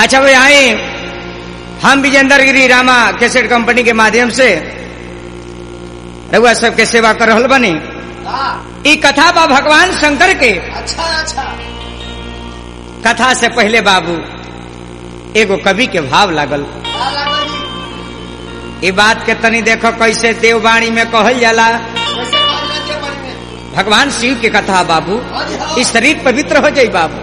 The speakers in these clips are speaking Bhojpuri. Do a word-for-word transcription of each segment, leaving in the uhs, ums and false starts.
अच्छा भाई आए, हम विजेंद्र गिरी रामा कैसेट कंपनी के माध्यम से रघुआ सबके सेवा कर रहल बनी। ई कथा बा भगवान शंकर के। अच्छा अच्छा। कथा से पहले बाबू एगो कवि के भाव लागल। ये बात के तनी देखो कैसे देववाणी में कहल जाला। भगवान शिव की कथा बाबू, इस शरीर पवित्र हो जाये बाबू।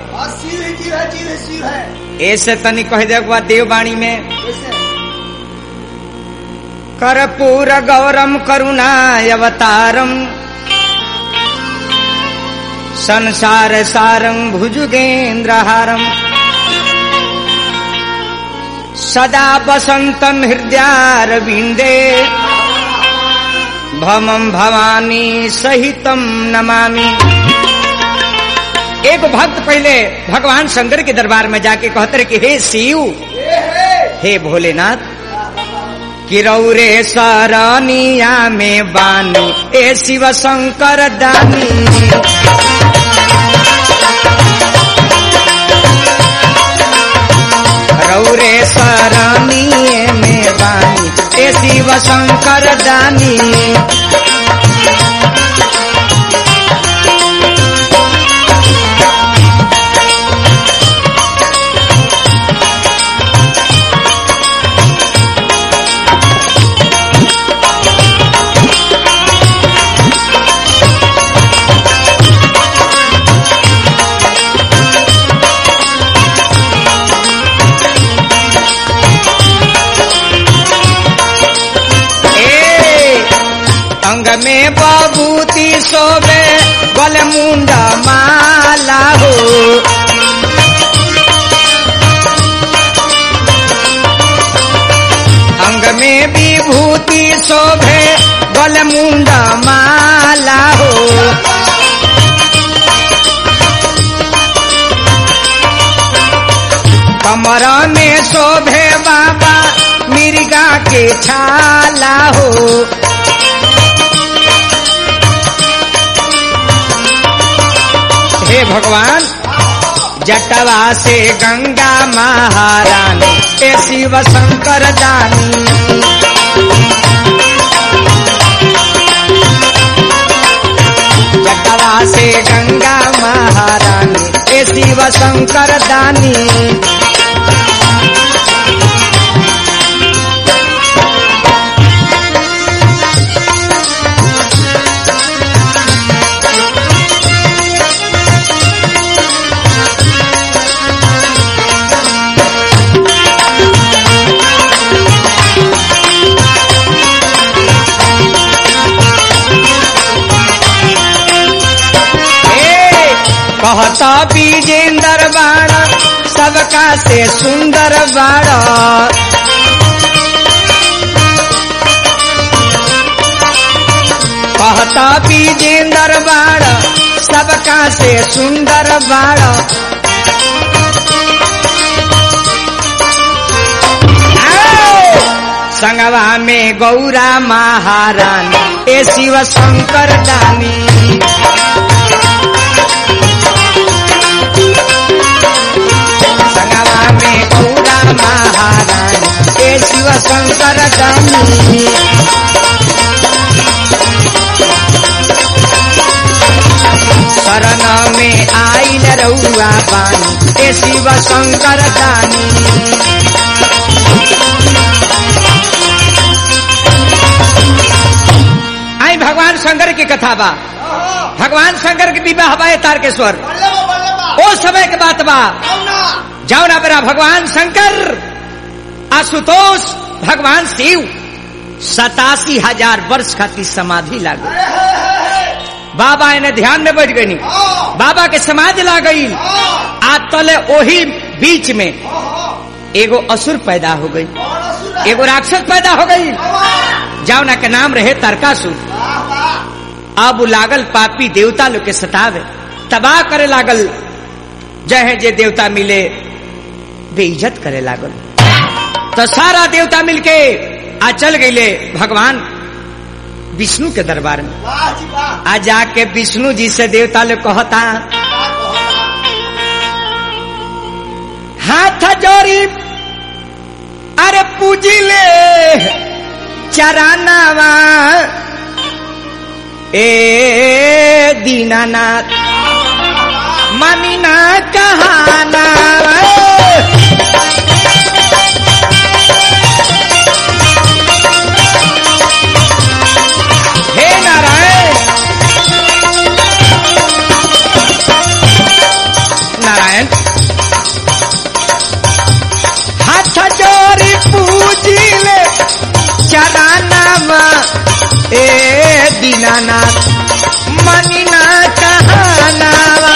ऐसे तनी कह दे देववाणी में कर्पूर गौरम करुणाय अवतारम संसार सारं भुजगेन्द्रहारम सदा बसंतम हृदयारविंदे भमं भवानी सहितम नमामि। एक भक्त पहले भगवान शंकर के दरबार में जाके कहते कि हे शिव, हे भोलेनाथ, कि रौरे सरनिया में बानी ए शिव शंकर दानी। रौरे सरनिया में बानी ए शिव शंकर दानी। अंग में बबूती शोभे गले मुंडा माला हो। अंग में विभूति शोभे गले मुंडा माला हो। कमर में शोभे बाबा मिर्गा के छाला हो। हे भगवान, जटवा से गंगा महारानी ए शिव शंकर दानी। जटवा से गंगा महारानी ए शिव शंकर दानी। कहता विजेंद्र बाड़ा सबका से सुंदर बाड़ा। कहता विजेंद्र बाड़ा सबका से सुंदर बाड़ा। संगवा में गौरा महारानी ए शिव शंकर दानी। संगवा में गौरा महारानी ए शिव शंकर दानी। शरण में आइल रउआ बानी ए शिव शंकर दानी। आई भगवान शंकर की कथा बा। भगवान शंकर के विवाह बा तारकेश्वर। ओ समय के बात बा जाओ ना मेरा भगवान शंकर आशुतोष भगवान शिव सतासी हजार वर्ष खाती समाधि लाग गई। बाबा इन्हें ध्यान में बैठ गई। बाबा के समाधि ला गई। आज तले वही बीच में एगो असुर पैदा हो गई, एगो राक्षस पैदा हो गई। जाओ ना के नाम रहे तारकासुर। अब लागल पापी देवता लोग के सतावे, तबाह करे लागल। जहे जे देवता मिले बेइज्जत करे लागल। तो सारा देवता मिलके आ चल गईले भगवान विष्णु के दरबार में। आ जाके विष्णु जी से देवता लोग कहता, हाथ जोरी अरे पूजिले चरानावा ए दीनानाथ मानिना कहाना हे नारायण नारायण हाथ जोरी पूजिले चरानावा ए दीनानाथ मानिना कहानावा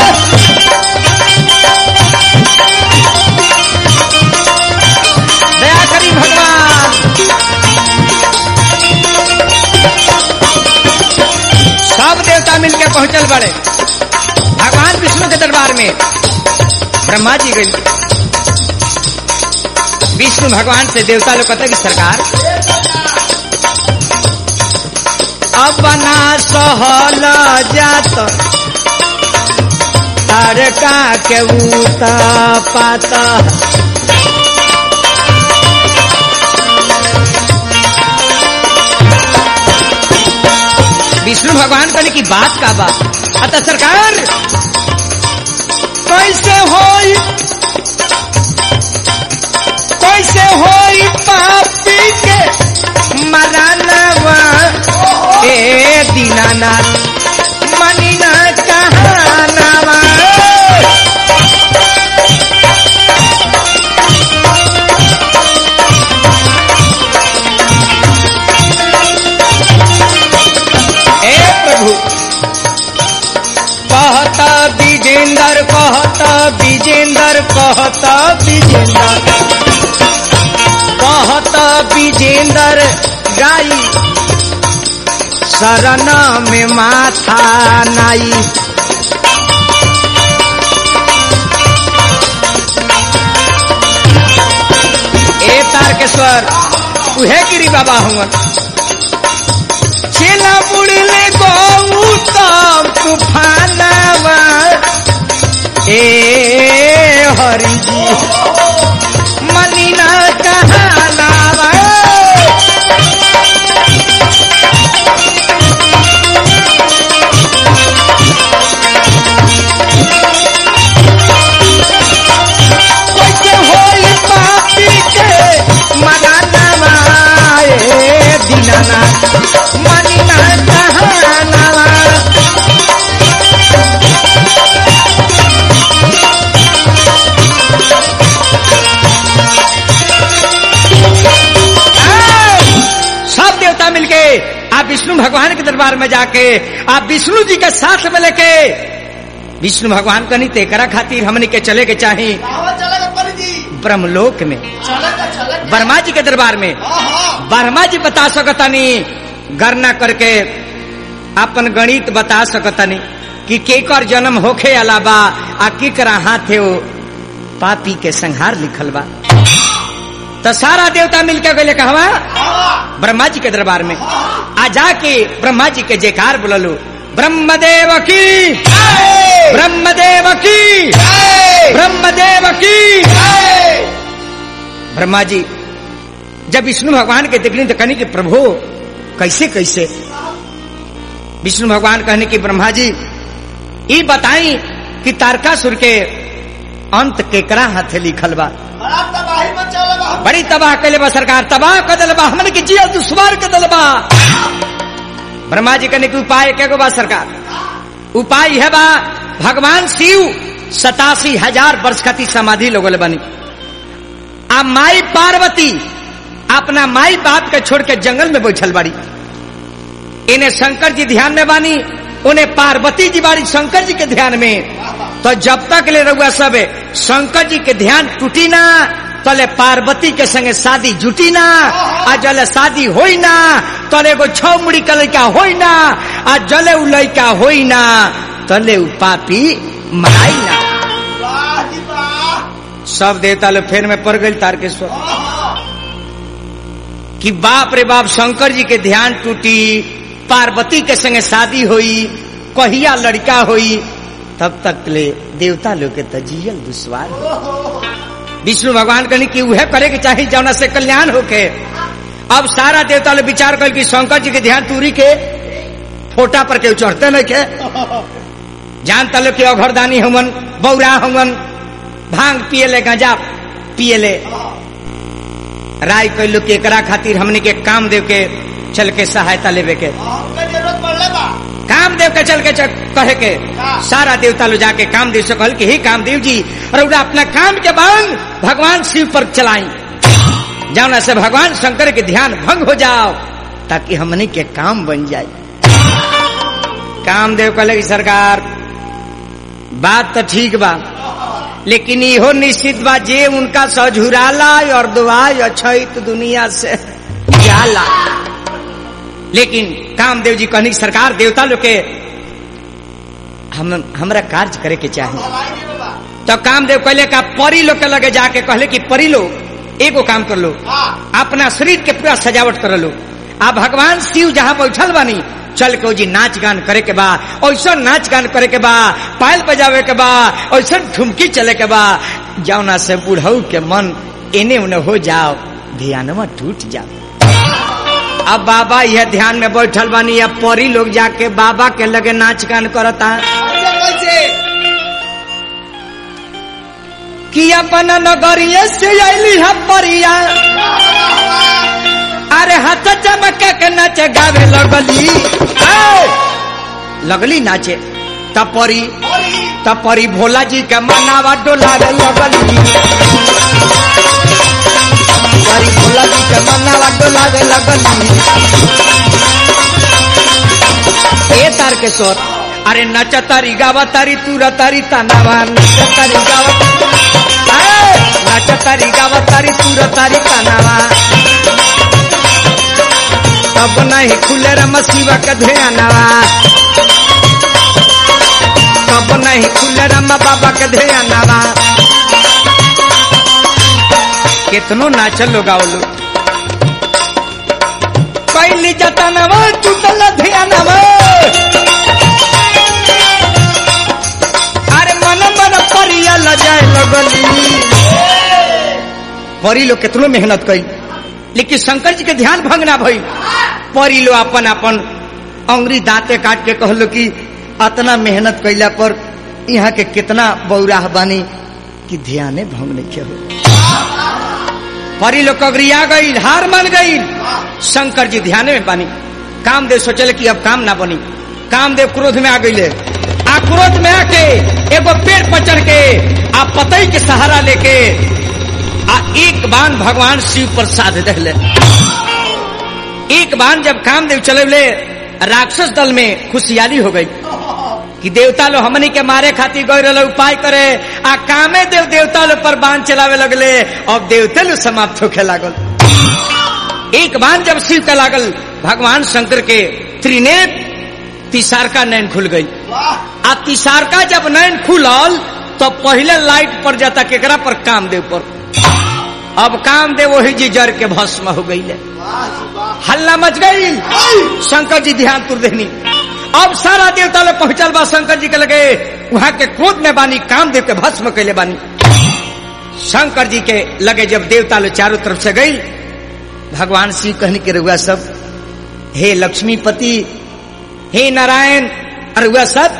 दया करी भगवान। सब देवता मिलके पहुंचल बड़े भगवान विष्णु के दरबार में। ब्रह्मा जी गई विष्णु भगवान से देवता लोग कहते कि सरकार अब ना सहल जात तारका के उता पाता विष्णु भगवान कहने की बात का बात अतः सरकार कैसे होई कैसे होई पापी के मरानवा ए दीनानाथ मनीना कहानावा ए प्रभु कहता विजेंद्र कहता विजेंद्र कहता विजेंद्र कहता विजेंद्र गाई शरण में माथा नाई ए तारकेश्वर उहे गिरी बाबा हुआ चेला बुड़ले गौतम तूफानवा ए हरि जी मनीना कहानावा कैसे होई पापी के मनानावा ए दीनानाथ मनीना कहानावा मिलके आप विष्णु भगवान के दरबार में जाके आप विष्णु जी के साथ में लेके विष्णु भगवान का नहीं तेकरा खातिर हमने के चले के चाहे ब्रह्मलोक में ब्रह्मा जी के दरबार में। ब्रह्मा जी बता सकता नहीं गणना करके अपन गणित बता सकता नहीं कि केकर जन्म होखे अलावा आ केकरा हाथे वो पापी के संहार लिखल बा। तो सारा देवता मिलकर गए कहवा ब्रह्मा जी के दरबार में आ जाके ब्रह्मा जी के जयकार बोललो ब्रह्मदेव की ब्रह्मदेव की ब्रह्मदेव की। ब्रह्मा जी जब विष्णु भगवान के देखने तो कहने की प्रभु कैसे कैसे विष्णु भगवान कहने की ब्रह्मा जी ये बताई कि तारकासुर के अंत केकरा हाथे लिखल बा। बड़ी तबाह कैले बा सरकार तबाह कर दिल बा हमने की जिया दुश्वार कर दिल बा। ब्रह्मा जी कहने की उपाय क्या गो बा सरकार उपाय है बा भगवान शिव सतासी हजार वर्ष खाती समाधि लोगों बनी आ माई पार्वती अपना माई बाप के छोड़ के जंगल में बैठल बाड़ी। इन्हें शंकर जी ध्यान में बानी उन्हें पार्वती जी बाड़ी शंकर जी के ध्यान में। तो जब तक ले रहुआ सब शंकर जी के ध्यान टूटी ना तले पार्वती के संगे शादी जुटी ना आ जले शादी होई ना तले एगो छौ मुड़ी का लड़का होई ना आ जले उ लड़का होई ना तले उ पापी मराई ना। सब देवता लोग फेर में पड़ गए तारकेश्वर कि बाप रे बाप शंकर जी के ध्यान टूटी पार्वती के संगे शादी हुई कहिया लड़का हुई तब तक ले देवता लोग के तजियल दुश्वार। विष्णु भगवान कहनी कि वह करे के चाहिए जौना से कल्याण होके। अब सारा देवता लोग विचार कर कि शंकर जी के ध्यान तूरी के फोटा पर के चढ़ते नहीं के जानता लो कि अघरदानी हमन बौरा हमन भांग पिए ले गांजा पिए ले राय कैलो कि एकरा खातिर हमने के काम देव के चल के सहायता लेवे के काम देव के चल के चल, कहे के सारा देवता लो जाके काम देव से कहल कि हे काम देव जी रउरा अपना काम के बांग भगवान शिव पर चलाई जाना से भगवान शंकर के ध्यान भंग हो जाओ ताकि हमने के काम बन जाए। कामदेव कहले कि सरकार बात तो ठीक बा लेकिन इहो निश्चित बा जे उनका सझुराला और दुआई अछैत दुनिया से जाला। लेकिन कामदेव जी कहनी सरकार देवता लोग के हम हमरा कार्य करे के चाहिए। तो कामदेव कहले का परी लोग के लगे जाके कहले कि परी लोग एगो काम कर लो अपना शरीर के पूरा सजावट कर लो आ भगवान शिव जहाँ बैठल बानी चल के जी नाच गान करे के बा ऐसा नाच गान करे के बा पायल बजावे के बा ऐसा ठुमकी चले के बा जौना से बुढ़ऊ के मन एने उने हो जाओ ध्यानमा टूट जाओ। अब बाबा यह ध्यान में बैठल बानी अब परी लोग जाके बाबा के लगे नाच गान करता कि अपन नगरिये से अली है परिया अरे हाथ चमका के नाचे गावे लगली लगली नाचे तपरी तपरी भोला जी के मनावा डोलावे लगली तपरी भोला जी के मनावा डोलावे लगली। ए तार के सोर अरे नचतारी गावतारी तुरतारी तनावा नचतारी गावतारी नचतारी गावतारी तुरतारी तनावा तब नहीं खुले रम शिव के ध्यानवा तब नहीं खुले रम बाबा के ध्यानवा। कितनो नाचल लोग गावलो पहली जतनवा टूटल ध्यानवा अरे मन मन परिया लजाए लगली। परी लोग कितनो मेहनत कई लेकिन शंकर जी के ध्यान भंग ना भई। परी लो अपन अपन अंगुरी दांते काट के कहलो कि इतना मेहनत कैला पर यहाँ के कितना बौराह बानी कि ध्याने भंग नहीं किया हो। परी लोग कगरिया गई हार मान गई शंकर जी ध्यान में बानी। कामदेव सोचले कि अब काम ना बनी। कामदेव क्रोध में आ गई आ क्रोध में आके एगो पेड़ पर चढ़ के आ पतई के सहारा लेके आ एक बाण भगवान शिव पर साध दहले। एक बाण जब कामदेव चले राक्षस दल में खुशहाली हो गई कि देवता लोग हमनी के मारे खातिर गए रहे उपाय करे आ कामे देव देवता लोग पर बाण चलावे लगले और देवते लोग समाप्त होके लागल। एक बाण जब शिव का लागल भगवान शंकर के त्रिनेत्र तिसारका नैन खुल गई आ तिसारका जब नैन खुलल तो पहले लाइट पर जाता केकरा पर कामदेव पर। अब कामदेव वही जी जर के भस्म हो गई है हल्ला मच गई। शंकर जी ध्यान तुर देनी। अब सारा देवता लोग पहुंचल बा शंकर जी के लगे वहां के क्रोध में बानी कामदेव के भस्म कैले बानी। शंकर जी के लगे जब देवता लोग चारों तरफ से गई भगवान शिव कहने के रुआ सब हे लक्ष्मीपति हे नारायण रुआ सब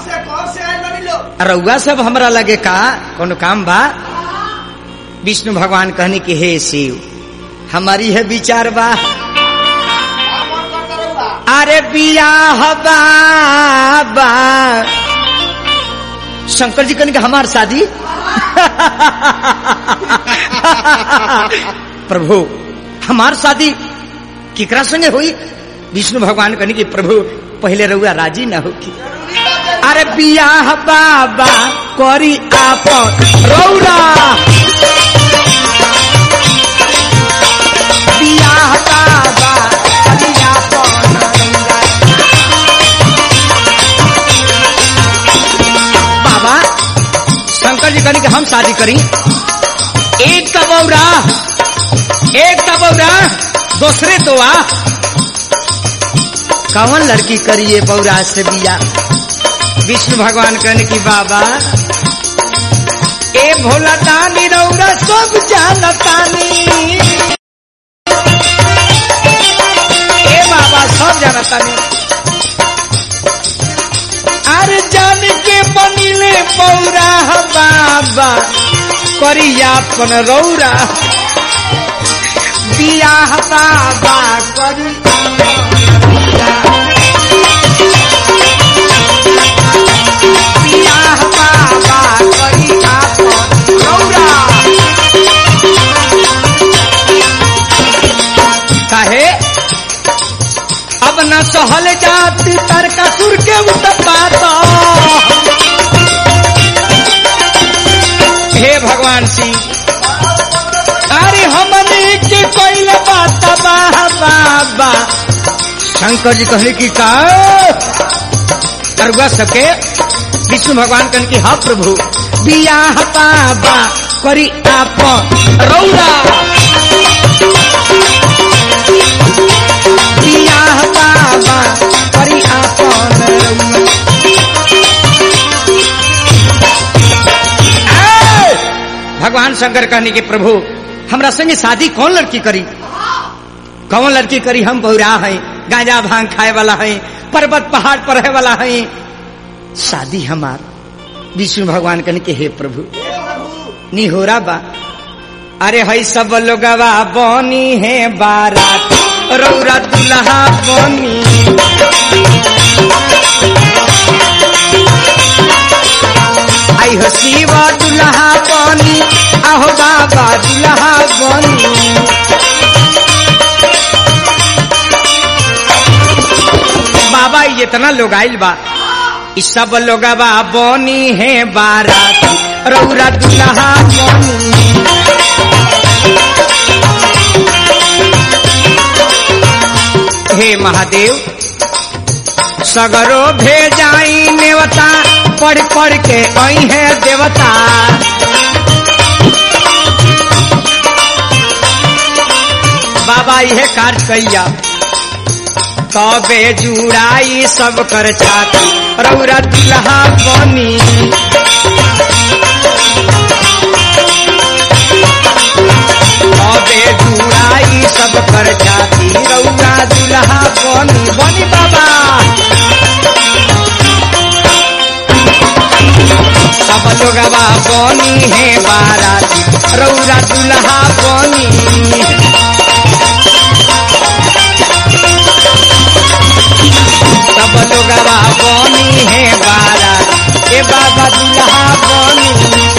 रुआ सब हमरा लगे का कौन काम बा। विष्णु भगवान कहने की हे शिव हमारी है विचार बा अरे बियाह बाबा। शंकर जी कहने की हमार शादी प्रभु हमार शादी केकरा संगे हुई। विष्णु भगवान कहने की प्रभु पहले रहुआ राजी ना होगी। अरे बियाह बाबा करी आप रौरा बियाह बाबा करी आप बाबा। शंकर जी कहने कि हम शादी करी एक का बौरा एक का बौरा दूसरे तो आ कौन लड़की करिए बौरा से बिया। विष्णु भगवान कहने की बाबा ए भोला दानी रौरा सब जानतानी, ए बाबा सब जानतानी। अरे जान के बनिले पौरा बाबा करियापन रौरा बियाह बाबा करी बियाह बाबा करियापन रौरा। काहे अब न सहल जाती तारकासुर के उत्पात। हे भगवान सिंह अरे हमने के कोई बात बाबा। शंकर जी कहने की का करुआ सबके विष्णु भगवान कहने की हाँ प्रभु बियाह बाबा करी आप रौरा बियाह बाबा करी आपन रौरा। भगवान शंकर कहने के प्रभु हमरा संगे शादी कौन लड़की करी, कौन लड़की करी? हम बहुरा हैं, गांजा भांग खाए वाला हैं, पर्वत पहाड़ पर रहे वाला हैं, शादी हमार। विष्णु भगवान कहने के हे प्रभु निहोरा बा। अरे हई सब लोगवा बनी है बारात रौरा दुल्हा बनी। आई हो शिवा दुल्हा बनी आहो बाबा दुल्हा बनी। बाबा ये इतना लोग आइल बा इस सब लोगवा बनी है बारात रौरा दुल्हा बनी। हे महादेव सगरो भेजाई नेवता पढ़ पढ़ के आई है देवता। बाबा यह कार्य कैया तबे जुड़ाई सब कर छाती रौरा दुल्हा बनी। तबे जुड़ाई सब कर छाती रौरा दुल्हा बनी बनी बाबा। सब लोगवा बनी है बाराती रौरा दुल्हा बनी। सब लोगवा बनी है बारात ए बाबा दुल्हा बनी।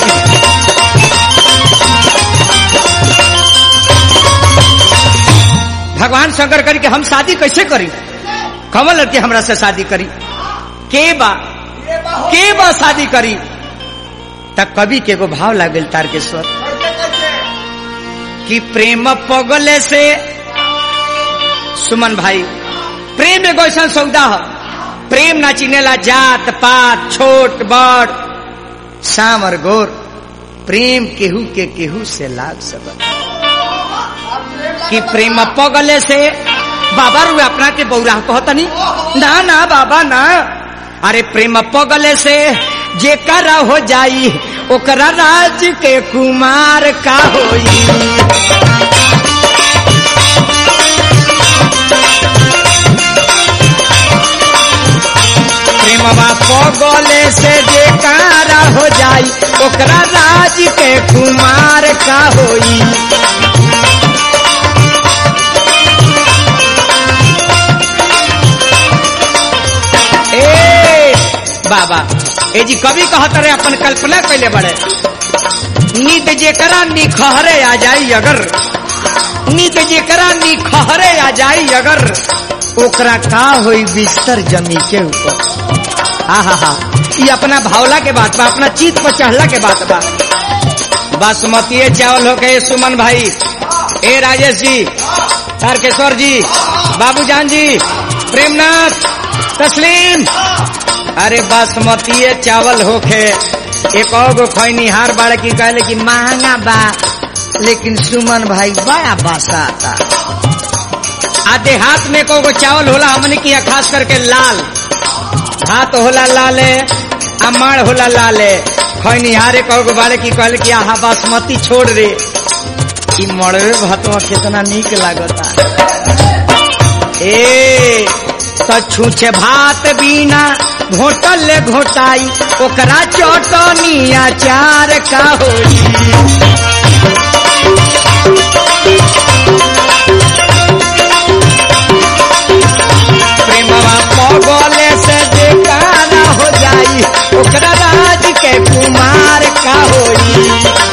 भगवान शंकर करी के हम शादी कैसे करी, कमल लड़के हमरा से शादी करी के बा के बा शादी करी। तब कवि के एगो भाव लागल तारकेश्वर कि प्रेम पगले से सुमन भाई प्रेम एगो ऐसा सौदा है, प्रेम ना चिनेला जात पात छोट बड़ शाम और गोर। प्रेम केहू के केहू से लाग सकत कि प्रेम पगले से बाबा रुआ अपना के बौरा कहतनी ना ना बाबा ना। अरे प्रेम पगले से जे करा हो जाई ओकरा राज के कुमार का होई। प्रेमवा पगले से जे करा हो जाई ओकरा राज के कुमार का होई। बाबा ए जी कवि कहत रहे अपन कल्पना कैले बड़े नींद जेकरा निखहरे आ जाई अगर नींद जेकरा निखहरे आ जाई अगर ओकरा का होई बिस्तर जमी के ऊपर। हाँ हाँ हाँ ये अपना भावला के बात बा, अपना चीत पर चढ़ला के बात बा। बासमती चावल हो गए सुमन भाई, ए राजेश जी, तारकेश्वर जी, बाबूजान जी, प्रेमनाथ, तस्लीम। अरे बासमती चावल होके एक और खैनी हार बाड़ की कहले कि महंगा बा, लेकिन सुमन भाई बड़ा बासा था। आधे हाथ में को चावल होला हमने किया, खास करके लाल हाथ होला लाले, अमाड़ होला लाले, खैनिहारे कहो बारे की कहल कि आहा बासमती छोड़ रे ई मड़वे भातवा कितना नीक लागता। ए तो छूछे भात बिना घोटल घोटाई ओकरा चटनी अचार का होई। प्रेमवा पगले से बेकारा हो जाई ओकरा राज के कुमार का होई।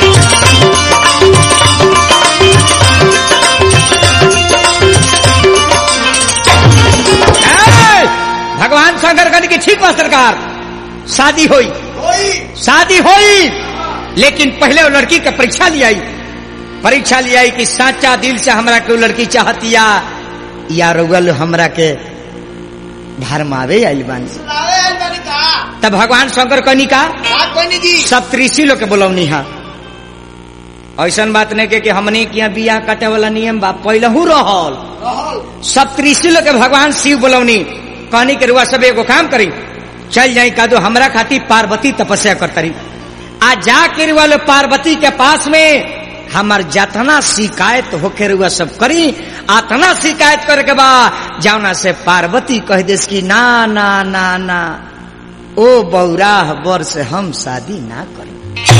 भगवान शंकर कहने की ठीक बा सरकार, शादी हुई शादी हुई लेकिन पहले वो लड़की का परीक्षा लिया परीक्षा लिया कि साचा दिल से हमरा के लड़की चाहतिया या रुगल हमरा के भरमावे आइल बानी। तब भगवान शंकर कहनी का सप्तऋषि लोग के बोलौनी हा। ऐसन बात नहीं के कि हमने किया बियाह काटे वाला नियम बा पहलहू रहल। सप्तऋषि लोग के भगवान शिव बोलौनी कहनी के रुआ सब एगो काम करी चल जाई का दो हमरा खातिर पार्वती तपस्या करतरी आ जाके रुआ लो पार्वती के पास में हमार जतना शिकायत होके रुआ सब करी आतना शिकायत करे के बा जावना से पार्वती कह देस की ना ना ना ना ओ बौराह बर से हम शादी ना करी।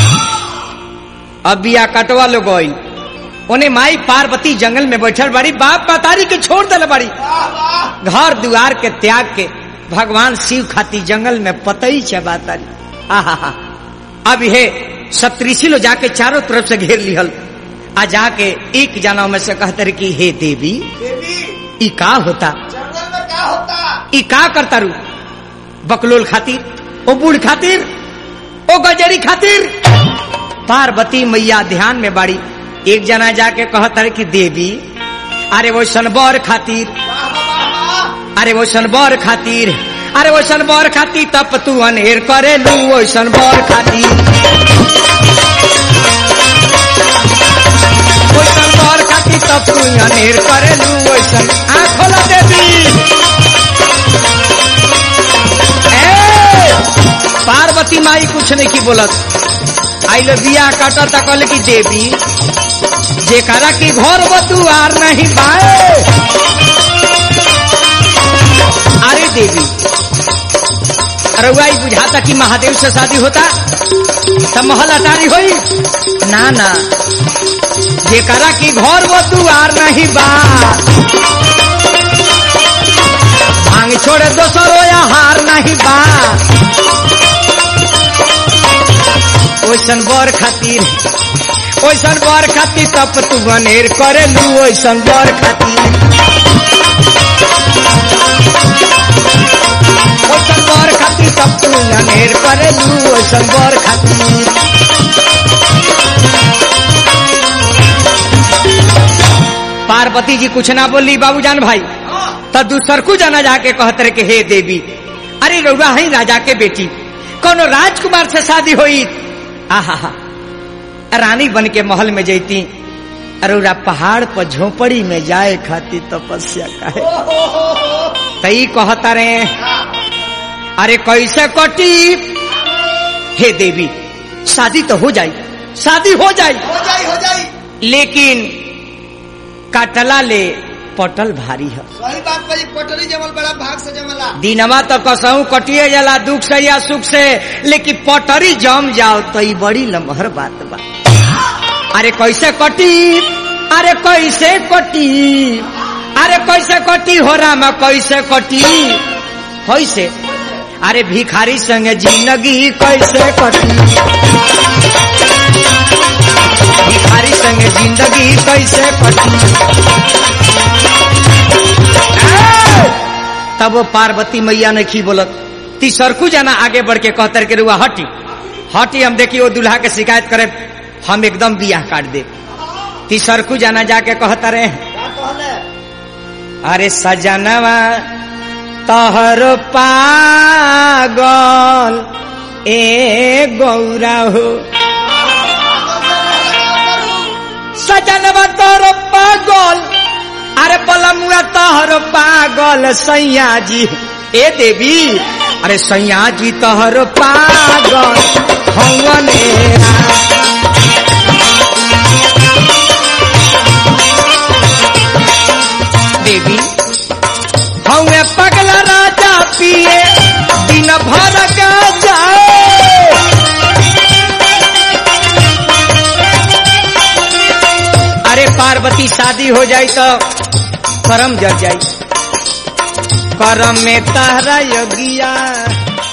अब बिया कटवा लो गई उन्हें माई पार्वती जंगल में बैठल बाड़ी बाप पतारी के छोड़ दल बाड़ी घर दुआर के त्याग के भगवान शिव खाती जंगल में पतई चबातारी। आहा अब हे सप्तऋषि लो जाके चारों तरफ से घेर लिहल आ जाके एक जना में से कहते कि हे देवी ई का होता जंगल में क्या होता ई का करता रू बकलोल खातिर ओ बूढ़ खातिर ओ गजरी खातिर। पार्वती मैया ध्यान में बाड़ी एक जना जाके कहता है कि देवी अरे वो सनबर खातिर अरे वो सनबर खातिर अरे वो सनबर खातिर तब तू अनहेर करे लू वो सनबर खातिर वो सनबर खातिर तब तू अनहेर करे लू वो सन आँख खोला देवी। पार्वती माई कुछ नहीं की बोलत आई लो बिया काटा था कहले की देवी जेकरा की घर बतुआर नहीं पाए। अरे देवी रउआ बुझाता कि महादेव से शादी होता तब महल अटारी होई ना ना जेकरा की घर बतुआर नहीं बा भांग छोड़े दोसरो या हार नहीं बा ओइसन बर खातिर ओइसन बर खातिर तब तू बनेर करे लू ओइसन बर खातिर ओइसन बर खातिर तब तू बनेर करे लू ओइसन बर खातिर। पार्वती जी कुछ ना बोली बाबूजान भाई तब दूसर को जाना जाके कहते रहे कि हे देवी अरे रउआ है राजा के बेटी कोनो राजकुमार से शादी हुई आहा रानी बन के महल में जैती अरुरा पहाड़ पर झोपड़ी में जाए खाती तपस्या काहे तई कहता रे अरे कैसे कटी हे देवी शादी तो हो जाई शादी हो जाई हो जाई हो जाई लेकिन काटला ले पटल भारी है। सही बात कही पटरी जमल बड़ा भाग से जमला दिनमा तो कसहू कटिए जाला दुख से या सुख से लेकिन पटरी जम जाओ तो ई बड़ी लम्हर बात बा। अरे कैसे कटी अरे कैसे कटी अरे कैसे कटी हो रामा कैसे कटी कैसे अरे भिखारी संग जिंदगी कैसे कटी भिखारी संग जिंदगी कैसे कटी। तब वो पार्वती मैया ने की बोलत तीसरकू जाना आगे बढ़ के कहतर के रुआ हटी हटी हम देखिए वो दूल्हा के शिकायत करे हम एकदम बियाह काट दे। तीसरकू जाना जाके कहता रहे अरे सजनवा तहर पागल ए गौरा हो सजनवा तहर पागल अरे बलमुआ तहर पागल सैया जी ए देवी अरे सैया जी तहर पागल हौवने राम। देवी हौवे पगला राजा पिए दिन भर का जाए। अरे पार्वती शादी हो जाई तो करम जर जाई, करम में तारा योगिया